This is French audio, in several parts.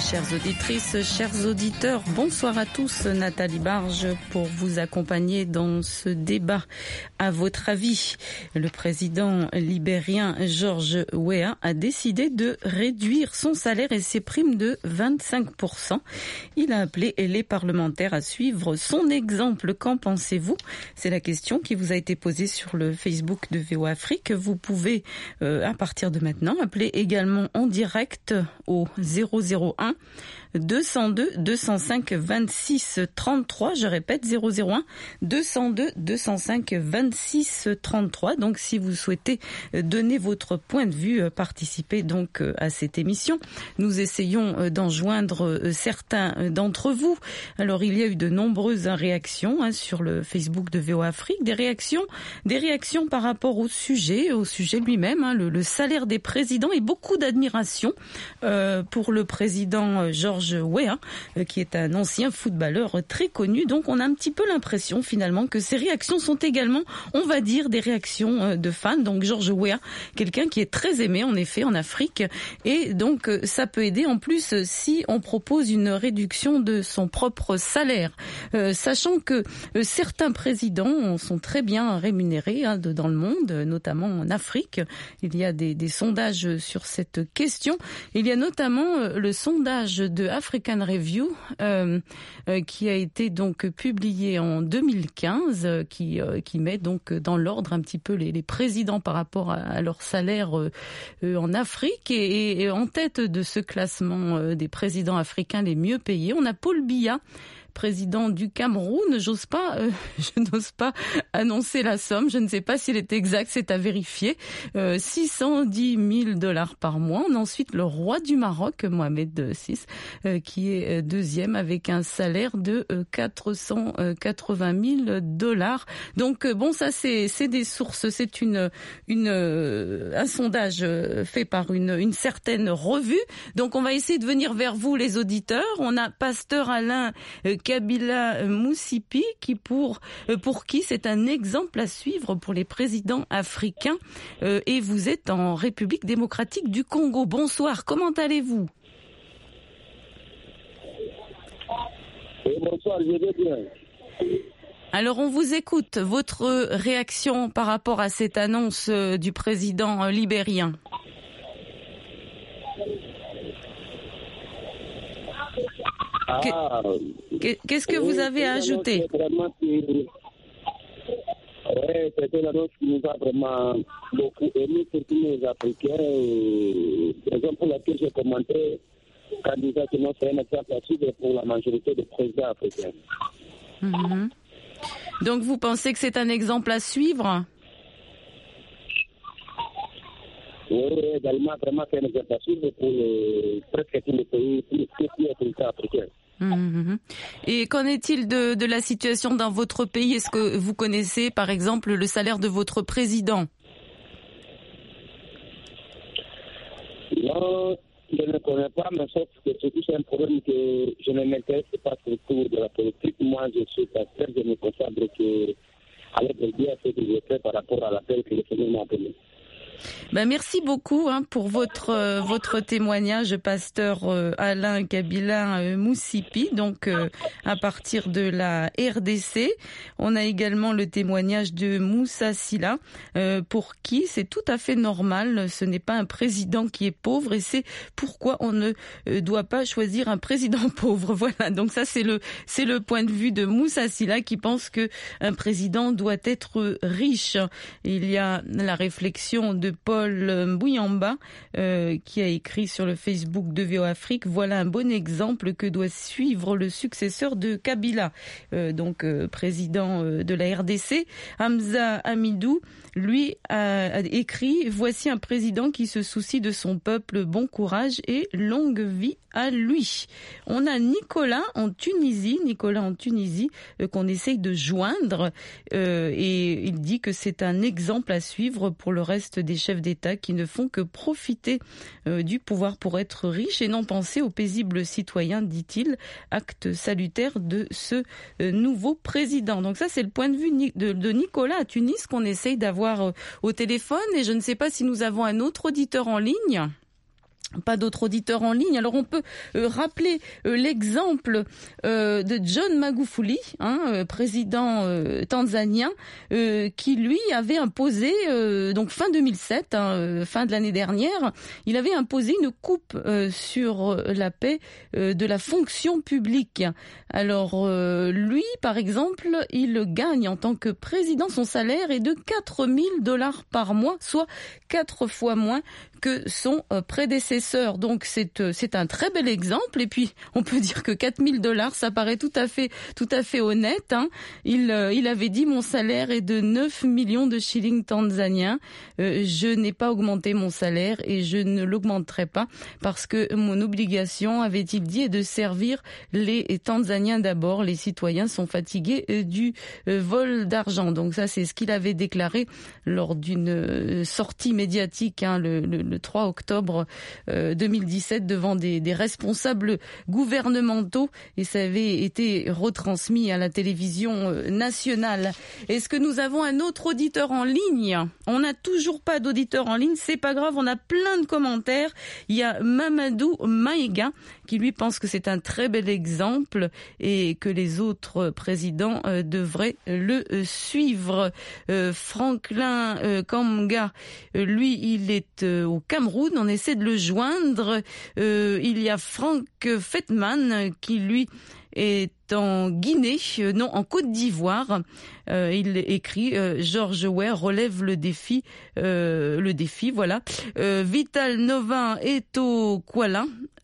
Chères auditrices, chers auditeurs, bonsoir à tous. Nathalie Barge pour vous accompagner dans ce débat. À votre avis, le président libérien George Weah a décidé de réduire son salaire et ses primes de 25%. Il a appelé les parlementaires à suivre son exemple. Qu'en pensez-vous? C'est la question qui vous a été posée sur le Facebook de VOA Afrique. Vous pouvez, à partir de maintenant, appeler également en direct au 001 202 205 26 33. Je répète, 001 202 205 26 33. Donc, si vous souhaitez donner votre point de vue, participer donc à cette émission. Nous essayons d'en joindre certains d'entre vous. Alors, il y a eu de nombreuses réactions sur le Facebook de VOA Afrique. Des réactions par rapport au sujet lui-même, le salaire des présidents, et beaucoup d'admiration pour le président George Weah, qui est un ancien footballeur très connu. Donc on a un petit peu l'impression finalement que ces réactions sont également, on va dire, des réactions de fans. Donc George Weah, quelqu'un qui est très aimé en effet en Afrique, et donc ça peut aider en plus si on propose une réduction de son propre salaire, sachant que certains présidents sont très bien rémunérés dans le monde, notamment en Afrique. Il y a des sondages sur cette question. Il y a notamment le sondage de African Review qui a été donc publié en 2015, qui met donc dans l'ordre un petit peu les présidents par rapport à leur salaire en Afrique, et en tête de ce classement des présidents africains les mieux payés, on a Paul Biya, président du Cameroun. Je n'ose pas annoncer la somme. Je ne sais pas s'il est exact, c'est à vérifier. $610 000 par mois. On a ensuite le roi du Maroc, Mohamed VI, qui est deuxième avec un salaire de $480 000. Donc bon, ça c'est des sources. C'est un sondage fait par une certaine revue. Donc on va essayer de venir vers vous, les auditeurs. On a Pasteur Alain Kabila Moussipi, qui pour qui c'est un exemple à suivre pour les présidents africains, et vous êtes en République démocratique du Congo. Bonsoir, comment allez-vous? Bonsoir, je vais bien. Alors on vous écoute, votre réaction par rapport à cette annonce du président libérien. Qu'est-ce que vous avez à ajouter? Oui, c'est une annonce qui nous a vraiment beaucoup ému, pour tous les Africains. Raison pour laquelle j'ai commenté candidat qui non c'est un exemple à suivre pour la majorité des présidents africains. Mm-hmm. Donc vous pensez que c'est un exemple à suivre? Oui, également, vraiment, c'est un exemple à suivre pour presque tous les pays, tous les présidents africains. Mmh. Et qu'en est-il de la situation dans votre pays? Est-ce que vous connaissez, par exemple, le salaire de votre président? Non, je ne connais pas, mais sauf que c'est un problème que je ne m'intéresse pas surtout de la politique. Moi, je suis pasteur, je me consacre avec le bien ce que je fais par rapport à l'appel que le Seigneur m'a donné. Merci beaucoup pour votre témoignage, pasteur Alain Kabila Moussipi. Donc à partir de la RDC, on a également le témoignage de Moussa Silla, pour qui c'est tout à fait normal. Ce n'est pas un président qui est pauvre, et c'est pourquoi on ne doit pas choisir un président pauvre. Voilà. Donc ça c'est le point de vue de Moussa Silla, qui pense que un président doit être riche. Il y a la réflexion de Paul Mbouyamba qui a écrit sur le Facebook de VOA Afrique: voilà un bon exemple que doit suivre le successeur de Kabila, président de la RDC. Hamza Hamidou, lui, a écrit: voici un président qui se soucie de son peuple, bon courage et longue vie à lui. On a Nicolas en Tunisie qu'on essaye de joindre, et il dit que c'est un exemple à suivre pour le reste des chefs d'État qui ne font que profiter du pouvoir pour être riches et non penser aux paisibles citoyens, dit-il. Acte salutaire de ce nouveau président. Donc ça, c'est le point de vue de Nicolas à Tunis qu'on essaye d'avoir au téléphone, et je ne sais pas si nous avons un autre auditeur en ligne. Pas d'autres auditeurs en ligne. Alors on peut rappeler l'exemple de John Magufuli, président tanzanien, qui lui avait imposé, donc fin 2007, fin de l'année dernière, il avait imposé une coupe sur la paie de la fonction publique. Alors lui, par exemple, il gagne en tant que président, son salaire est de $4 000 par mois, soit 4 fois moins que son prédécesseur. Donc c'est un très bel exemple. Et puis on peut dire que $4 000, ça paraît tout à fait honnête. Il avait dit: mon salaire est de 9 millions de shillings tanzaniens. Je n'ai pas augmenté mon salaire et je ne l'augmenterai pas parce que mon obligation, avait-il dit, est de servir les Tanzaniens d'abord. Les citoyens sont fatigués du vol d'argent. Donc ça, c'est ce qu'il avait déclaré lors d'une sortie médiatique le 3 octobre 2017 devant des responsables gouvernementaux, et ça avait été retransmis à la télévision nationale. Est-ce que nous avons un autre auditeur en ligne? On n'a toujours pas d'auditeur en ligne, c'est pas grave, on a plein de commentaires. Il y a Mamadou Maïga qui lui pense que c'est un très bel exemple et que les autres présidents devraient le suivre. Franklin Kamga, lui, il est au Cameroun, on essaie de le joindre. Il y a Frank Fettman qui, lui, est en Guinée, en Côte d'Ivoire. Il écrit George Weah relève le défi, voilà. Vital Novin est au Kuala.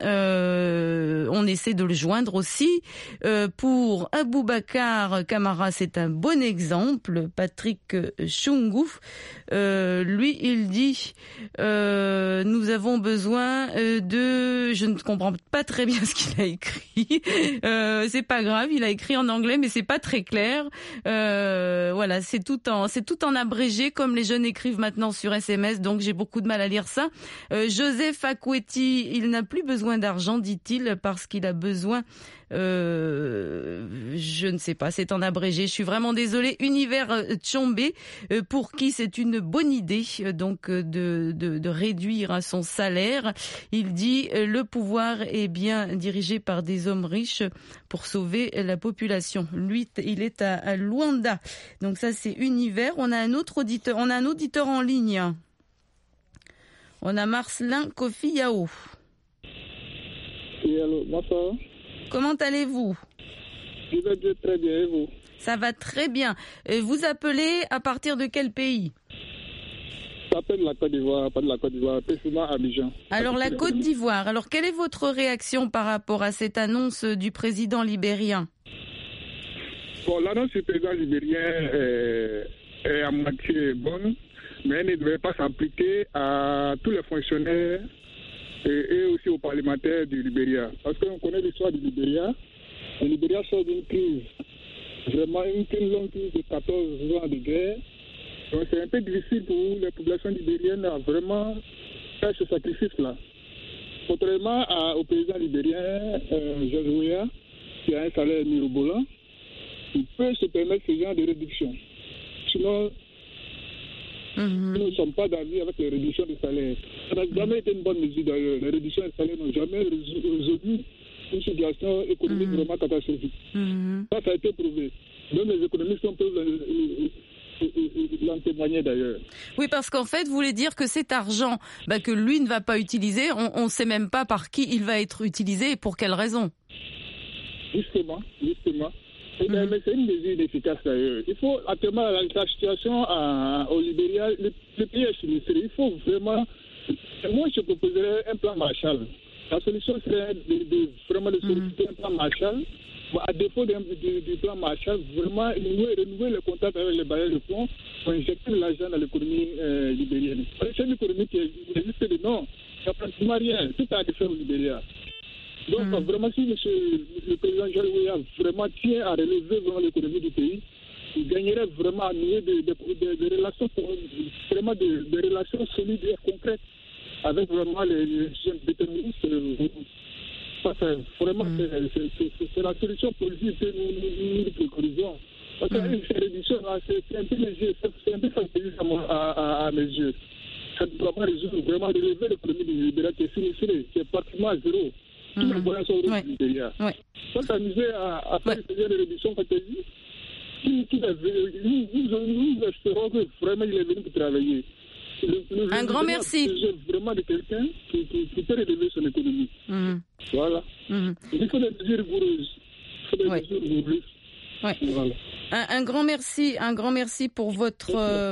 On essaie de le joindre aussi. Pour Aboubacar Camara, c'est un bon exemple. Patrick Chungouf, lui, il dit nous avons besoin de... Je ne comprends pas très bien ce qu'il a écrit. C'est pas grave, il a écrit en anglais, mais c'est pas très clair. Voilà, c'est tout en abrégé, comme les jeunes écrivent maintenant sur SMS, donc j'ai beaucoup de mal à lire ça. Joseph Akweti, il n'a plus besoin d'argent, dit-il, parce qu'il a besoin... je ne sais pas, c'est en abrégé, je suis vraiment désolée. Univers Tchombe, pour qui c'est une bonne idée donc de réduire son salaire. Il dit le pouvoir est bien dirigé par des hommes riches pour sauver la population. Lui, il est à Luanda. Donc ça, c'est Univers. On a un auditeur en ligne. On a Marcelin Kofi Yao. Oui, allô, bonsoir. Comment allez-vous? Je vais très bien, et vous? Ça va très bien. Vous appelez à partir de quel pays? J'appelle la Côte d'Ivoire, pas de la Côte d'Ivoire, précisément Abidjan. Alors la Côte d'Ivoire. Alors quelle est votre réaction par rapport à cette annonce du président libérien? Bon, l'annonce du président libérien est à moitié bonne, mais elle ne devrait pas s'appliquer à tous les fonctionnaires et aussi aux parlementaires du Libéria. Parce qu'on connaît l'histoire du Libéria. Le Libéria sort d'une crise, vraiment une longue crise de 14 ans de guerre. Donc c'est un peu difficile pour les populations libériennes à vraiment faire ce sacrifice-là. Contrairement au président libérien, George Weah, qui a un salaire mirobolant, il peut se permettre ce genre de réduction. Sinon, nous ne sommes pas d'avis avec les réductions de salaire. Ça n'a jamais été une bonne mesure d'ailleurs. Les réductions de salaire n'ont jamais résolu une situation économique vraiment catastrophique. Ça a été prouvé. Même les économistes peuvent l'en témoigner d'ailleurs. Oui, parce qu'en fait, vous voulez dire que cet argent que lui ne va pas utiliser, on ne sait même pas par qui il va être utilisé et pour quelle raison. Justement. Mais c'est une mesure inefficace d'ailleurs. Il faut, actuellement, la situation au Libéria, le pays est sinistré. Il faut vraiment... Moi, je proposerais un plan Marshall. La solution serait vraiment de solliciter un plan Marshall. À défaut du plan Marshall, vraiment renouveler le contact avec les bailleurs de fonds pour injecter de l'argent dans l'économie libérienne. C'est une économie qui existe de non. Il n'y a pratiquement rien. Tout a été fait au Libéria. Donc, vraiment, si le président George Weah vraiment tient à relever vraiment l'économie du pays, il gagnerait vraiment à nouer des relations, vraiment des relations solides et concrètes avec vraiment les jeunes déterministes. Ça, vraiment, c'est la solution politique que nous préconisons. Parce que ces réductions, c'est un peu léger, c'est un peu facile à mes yeux. ça ne pourra pas résoudre vraiment relever le problème du Libéria qui est sinistré, qui est pratiquement à zéro. Tous les moyens sont au Libéria. Ça s'amuser à faire des réductions fatalistes. Nous espérons que vraiment il est venu pour travailler. Un grand merci. Vraiment de quelqu'un qui peut relever son économie. Voilà. Il faut des mesures rigoureuses. Il faut des mesures rigoureuses. Voilà. Un grand merci pour votre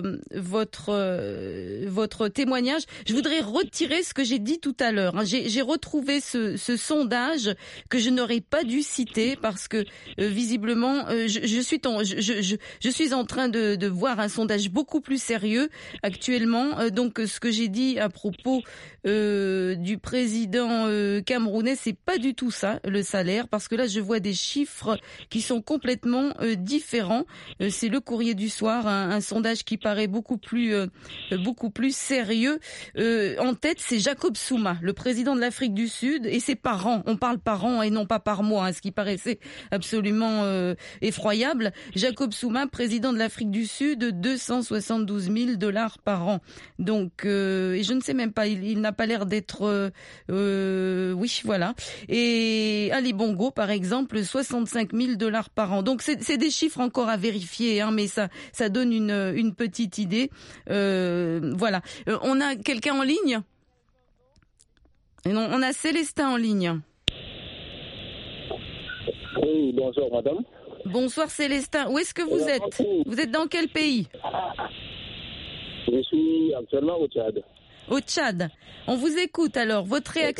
témoignage. Je voudrais retirer ce que j'ai dit tout à l'heure. J'ai retrouvé ce sondage que je n'aurais pas dû citer parce que visiblement je suis en train de voir un sondage beaucoup plus sérieux actuellement. Donc ce que j'ai dit à propos du président camerounais, c'est pas du tout ça le salaire, parce que là je vois des chiffres qui sont complètement différents. C'est le Courrier du Soir, un sondage qui paraît beaucoup plus sérieux. En tête, c'est Jacob Zuma, le président de l'Afrique du Sud, et c'est par an. On parle par an et non pas par mois, ce qui paraissait absolument effroyable. Jacob Zuma, président de l'Afrique du Sud, $272,000 par an. Donc, et je ne sais même pas, il n'a pas l'air d'être... oui, voilà. Et Ali Bongo, par exemple, $65,000 par an. Donc, c'est des chiffres encore à vérifier, mais ça donne une petite idée. Voilà. On a quelqu'un en ligne ? Non, on a Célestin en ligne. Oui, bonjour madame. Bonsoir Célestin. Où est-ce que vous êtes ? Vous êtes dans quel pays ? Je suis actuellement au Tchad. Au Tchad. On vous écoute alors. Votre réaction ?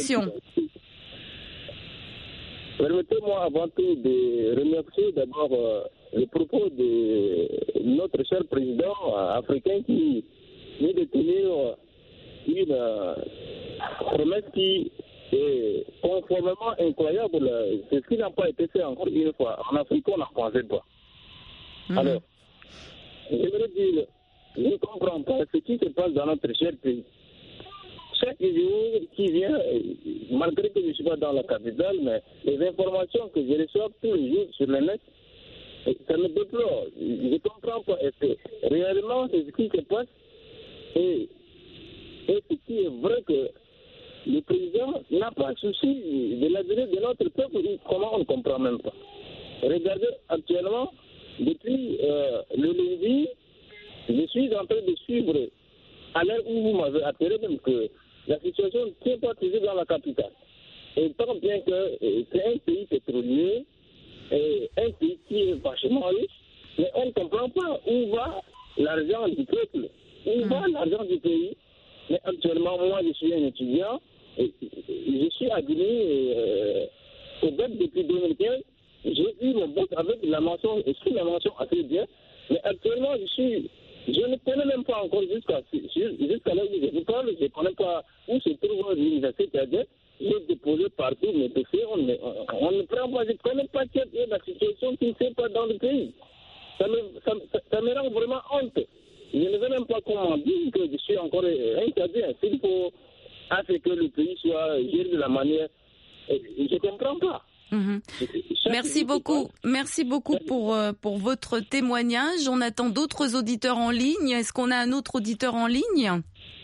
Permettez-moi avant tout de remercier d'abord le propos de notre cher président africain qui vient de tenir une promesse qui est conformément incroyable. C'est ce qui n'a pas été fait encore une fois. En Afrique, on n'en pensait pas. Alors, je voudrais dire, je ne comprends pas ce qui se passe dans notre cher pays. Chaque jour qui vient, malgré que je ne suis pas dans la capitale, mais les informations que je reçois tous les jours sur le net, ça me déplore. Je ne comprends pas. Est-ce que réellement c'est ce qui se passe? Et ce qui est vrai que le président n'a pas souci de l'avenir de notre peuple. Comment on ne comprend même pas? Regardez, actuellement, depuis le lundi, je suis en train de suivre, à l'heure où vous m'avez appelé, même que la situation ne tient pas toujours dans la capitale. Et tant bien que c'est un pays pétrolier, un pays qui est vachement riche, mais on ne comprend pas où va l'argent du peuple, où va l'argent du pays. Mais actuellement, moi, je suis un étudiant, et je suis admis au BEP depuis 2015. J'ai eu mon BEP avec la mention, la mention assez bien, mais actuellement, je ne connais même pas encore jusqu'à là où je vous parle, je ne connais pas où se trouve l'université Tchadienne. J'ai déposé partout mes dossiers, on ne prend pas, je ne connais pas quelle est la situation qui ne fait pas dans le pays. Ça me rend vraiment honte. Je ne sais même pas comment dire que je suis encore un Tchadien. S'il faut que le pays soit géré de la manière, je ne comprends pas. Merci beaucoup pour votre témoignage. On attend d'autres auditeurs en ligne. Est-ce qu'on a un autre auditeur en ligne?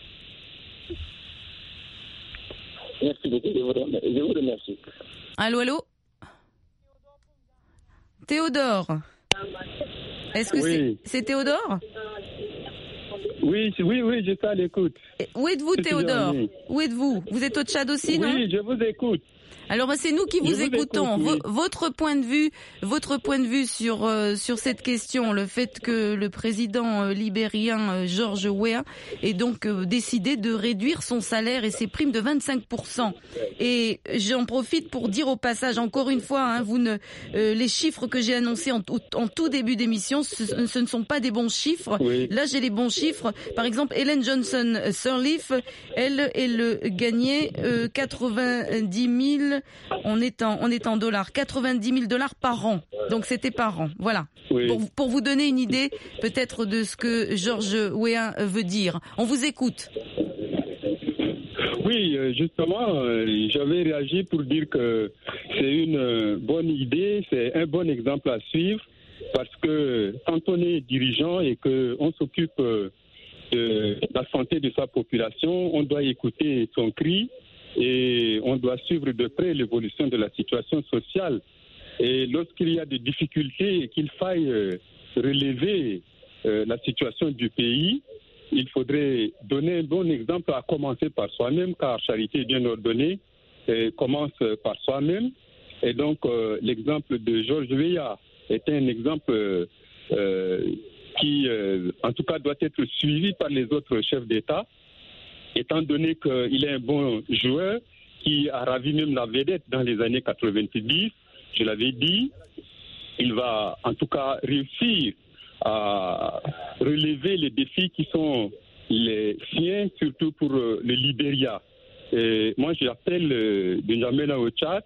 Merci beaucoup, je vous remercie. Allô? Théodore? Est-ce que c'est Théodore? Oui, je suis à l'écoute. Où êtes-vous, Théodore? Où êtes-vous? Vous êtes au Tchad aussi, non? Oui, je vous écoute. Alors c'est nous qui vous écoutons. Écoute, oui. Votre point de vue sur cette question, le fait que le président libérien George Weah ait donc décidé de réduire son salaire et ses primes de 25%. Et j'en profite pour dire au passage encore une fois, les chiffres que j'ai annoncés en tout début d'émission, ce ne sont pas des bons chiffres. Oui. Là j'ai les bons chiffres. Par exemple, Ellen Johnson Sirleaf, elle gagnait 90 000. On est en dollars, $90 000 par an. Donc c'était par an. Voilà. Oui. Pour vous donner une idée peut-être de ce que George Weah veut dire. On vous écoute. Oui, justement, j'avais réagi pour dire que c'est une bonne idée, c'est un bon exemple à suivre, parce que quand on est dirigeant et qu'on s'occupe de la santé de sa population, on doit écouter son cri et on doit suivre de près l'évolution de la situation sociale. Et lorsqu'il y a des difficultés et qu'il faille relever la situation du pays, il faudrait donner un bon exemple, à commencer par soi-même, car charité bien ordonnée commence par soi-même. Et donc, l'exemple de Georges Weah est un exemple qui, en tout cas, doit être suivi par les autres chefs d'État, étant donné qu'il est un bon joueur qui a ravi même la vedette dans les années 90. Je l'avais dit, il va en tout cas réussir à relever les défis qui sont les siens, surtout pour le Libéria. Et moi, j'appelle N'Djamena au Tchad,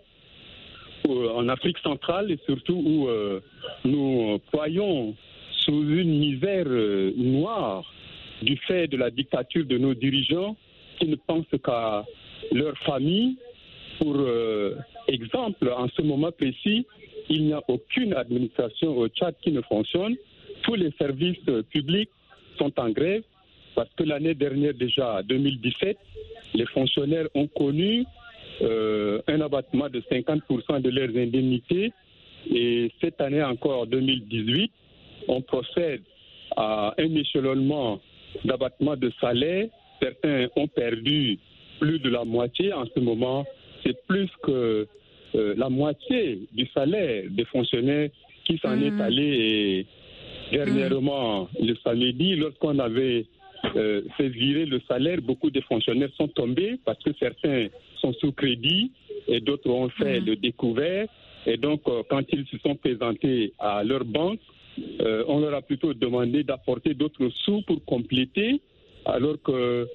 en Afrique centrale, et surtout où nous croyons sous une misère noire du fait de la dictature de nos dirigeants qui ne pensent qu'à leur famille. Pour exemple, en ce moment précis, il n'y a aucune administration au Tchad qui ne fonctionne. Tous les services publics sont en grève parce que l'année dernière déjà, 2017, les fonctionnaires ont connu un abattement de 50% de leurs indemnités. Et cette année encore, 2018, on procède à un échelonnement d'abattement de salaire. Certains ont perdu plus de la moitié. En ce moment, c'est plus que la moitié du salaire des fonctionnaires qui s'en est allé. Et dernièrement, le samedi, lorsqu'on avait fait virer le salaire, beaucoup de fonctionnaires sont tombés parce que certains sont sous crédit et d'autres ont fait le découvert. Et donc, quand ils se sont présentés à leur banque, on leur a plutôt demandé d'apporter d'autres sous pour compléter, alors que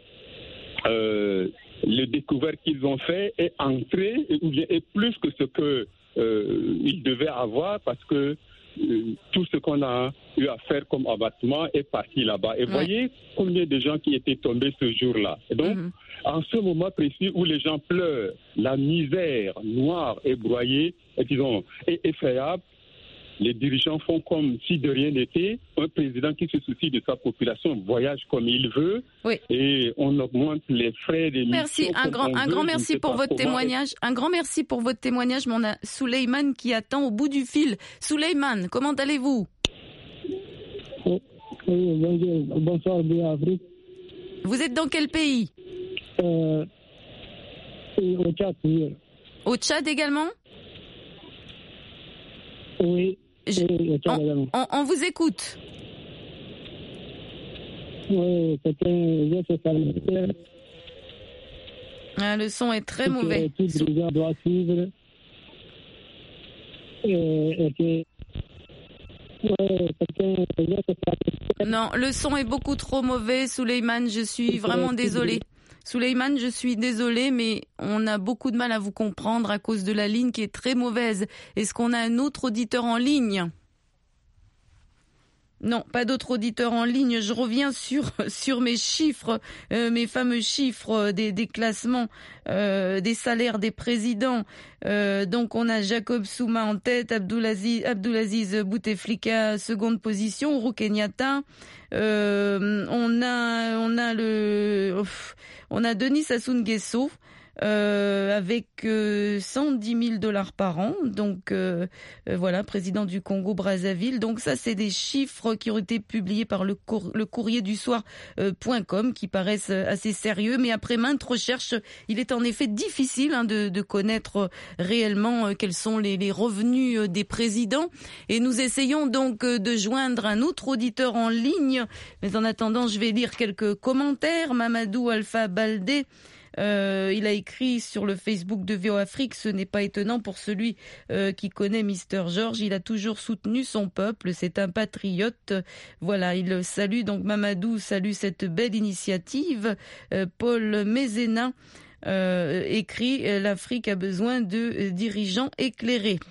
le découvert qu'ils ont fait est entré ou bien est plus que ce qu'ils devaient avoir, parce que tout ce qu'on a eu à faire comme abattement est parti là-bas. Et voyez combien de gens qui étaient tombés ce jour-là. Et donc, en ce moment précis où les gens pleurent, la misère noire et broyée est effrayable, les dirigeants font comme si de rien n'était. Un président qui se soucie de sa population voyage comme il veut, et on augmente les frais des missions. Merci, un grand merci pour votre témoignage. Un grand merci pour votre témoignage. Mais on a Souleymane qui attend au bout du fil. Souleymane, comment allez-vous? Oui, bonjour. Bonsoir, bien Afrique. Vous êtes dans quel pays? Au Tchad. Oui. Au Tchad également? Oui. On vous écoute. Oui, c'est un geste sanitaire. Le son est très mauvais. Tout dirigeant doit suivre. Non, le son est beaucoup trop mauvais, Souleymane, je suis vraiment désolée. Souleymane, je suis désolée, mais on a beaucoup de mal à vous comprendre à cause de la ligne qui est très mauvaise. Est-ce qu'on a un autre auditeur en ligne ? Non, pas d'autres auditeurs en ligne. Je reviens sur mes chiffres, mes fameux chiffres des classements des salaires des présidents. Donc on a Jacob Zuma en tête, Abdulaziz Bouteflika seconde position, Uhuru Kenyatta. On a Denis Sassou Nguesso avec $110,000 par an. Donc voilà, président du Congo-Brazzaville. Donc ça, c'est des chiffres qui ont été publiés par le courrier du soir.com qui paraissent assez sérieux. Mais après maintes recherches, il est en effet difficile de connaître réellement quels sont les revenus des présidents. Et nous essayons donc de joindre un autre auditeur en ligne. Mais en attendant, je vais lire quelques commentaires. Mamadou Alpha Baldé. Il a écrit sur le Facebook de VO Afrique, ce n'est pas étonnant pour celui qui connaît Mister George, il a toujours soutenu son peuple, c'est un patriote. Voilà, il salue, donc Mamadou salue cette belle initiative. Paul Mézéna écrit « L'Afrique a besoin de dirigeants éclairés ».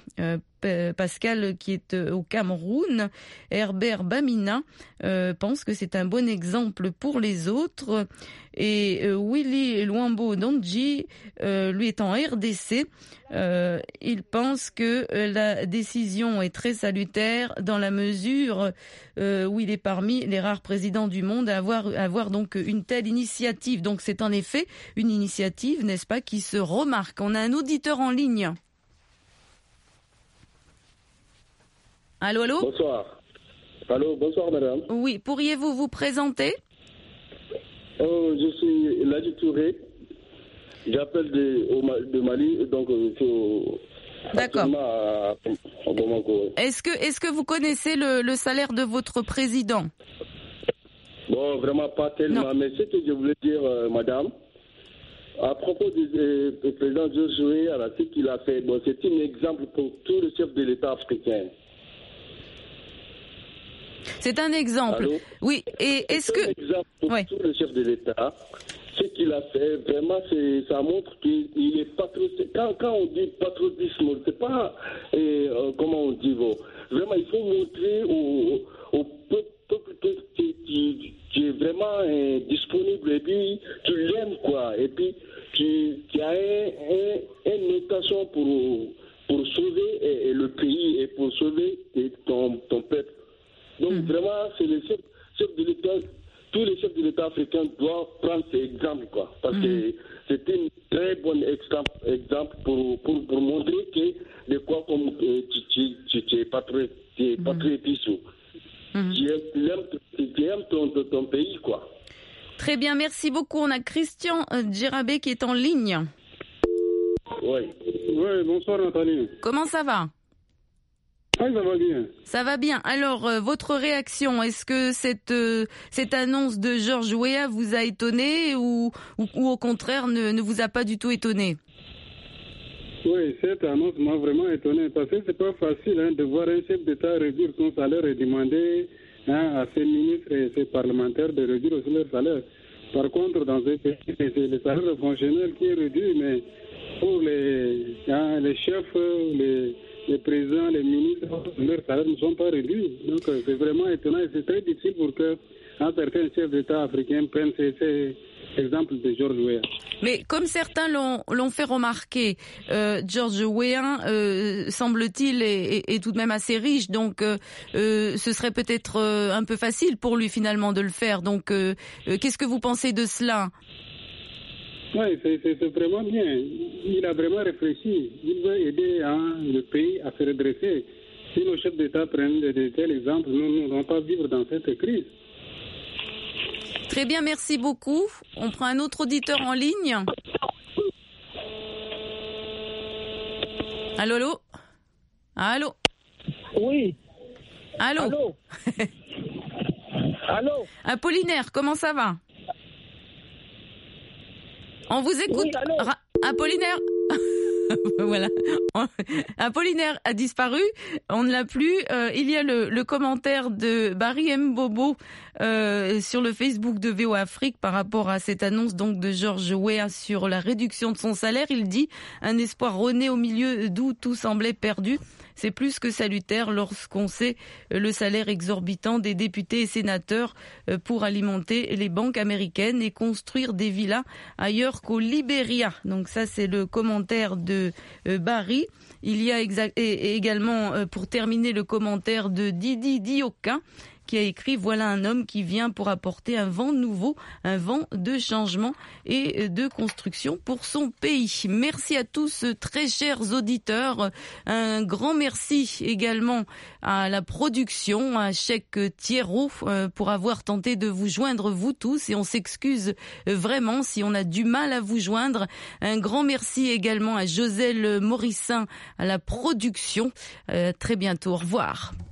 Pascal qui est au Cameroun. Herbert Bamina pense que c'est un bon exemple pour les autres. Et Willy Luambo Ndonji, lui est en RDC, il pense que la décision est très salutaire dans la mesure où il est parmi les rares présidents du monde à avoir donc une telle initiative. Donc c'est en effet une initiative, n'est-ce pas, qui se remarque. On a un auditeur en ligne. Allô, allô ? Bonsoir. Allô, bonsoir madame. Oui, pourriez-vous vous présenter ? Je suis Ladi Touré. J'appelle de Mali, donc je suis D'accord. à Bamako. Est-ce que vous connaissez le salaire de votre président ? Bon, vraiment pas tellement, Non. mais ce que je voulais dire, madame, à propos du président Georges Weah, ce qu'il a fait, bon, c'est un exemple pour tous les chefs de l'État africain. C'est un exemple. Allô? Oui, et est-ce que... C'est un exemple pour Ouais. tous les chefs de l'État. Ce qu'il a fait, vraiment, ça montre qu'il est patriotique. Quand on dit patriotisme, c'est pas, comment on dit, bon, vraiment, il faut montrer au peuple que tu es vraiment disponible et puis tu l'aimes, quoi. Et puis tu as une notation pour sauver le pays et pour sauver ton peuple. Donc vraiment, c'est les chefs de l'État, tous les chefs de l'État africain doivent prendre cet exemple, quoi. Parce que c'est un très bon exemple pour montrer que de quoi comme tu es patriotisme. Tu aimes ton pays, quoi. Très bien, merci beaucoup. On a Christian Djirabé qui est en ligne. Oui. Oui, bonsoir Nathalie. Comment ça va ? Ah, ça va bien. Ça va bien. Alors, votre réaction, est-ce que cette annonce de Georges Weah vous a étonné ou au contraire ne vous a pas du tout étonné ? Oui, cette annonce m'a vraiment étonné parce que c'est pas facile de voir un chef d'État réduire son salaire et demander à ses ministres et ses parlementaires de réduire aussi leur salaire. Par contre, dans un pays, c'est le salaire fonctionnel qui est réduit, mais pour les chefs, les présidents, les ministres, leurs salaires ne sont pas réduits. Donc c'est vraiment étonnant et c'est très difficile pour que certains chefs d'État africains prennent ces exemples de Georges Weah. Mais comme certains l'ont fait remarquer, Georges Weah, semble-t-il, est tout de même assez riche, donc ce serait peut-être un peu facile pour lui finalement de le faire. Donc qu'est-ce que vous pensez de cela ? Oui, c'est vraiment bien. Il a vraiment réfléchi. Il veut aider le pays à se redresser. Si nos chefs d'État prennent de tels exemples, nous n'allons pas vivre dans cette crise. Très bien, merci beaucoup. On prend un autre auditeur en ligne. Allô, allô ? Allô ? Oui. Allô ? Allô. Allô. Apollinaire, comment ça va ? On vous écoute. Oui, allô. Apollinaire. Voilà. Apollinaire a disparu. On ne l'a plus. Il y a le commentaire de Barry Mbobo sur le Facebook de VO Afrique par rapport à cette annonce donc de Georges Weah sur la réduction de son salaire. Il dit un espoir renaît au milieu d'où tout semblait perdu. C'est plus que salutaire lorsqu'on sait le salaire exorbitant des députés et sénateurs pour alimenter les banques américaines et construire des villas ailleurs qu'au Libéria. Donc ça, c'est le commentaire de Barry. Il y a également, pour terminer, le commentaire de Didi Dioka, qui a écrit « Voilà un homme qui vient pour apporter un vent nouveau, un vent de changement et de construction pour son pays ». Merci à tous, très chers auditeurs. Un grand merci également à la production, à Cheikh Thierrot, pour avoir tenté de vous joindre, vous tous. Et on s'excuse vraiment si on a du mal à vous joindre. Un grand merci également à Joselle Morissin, à la production. Très bientôt, au revoir.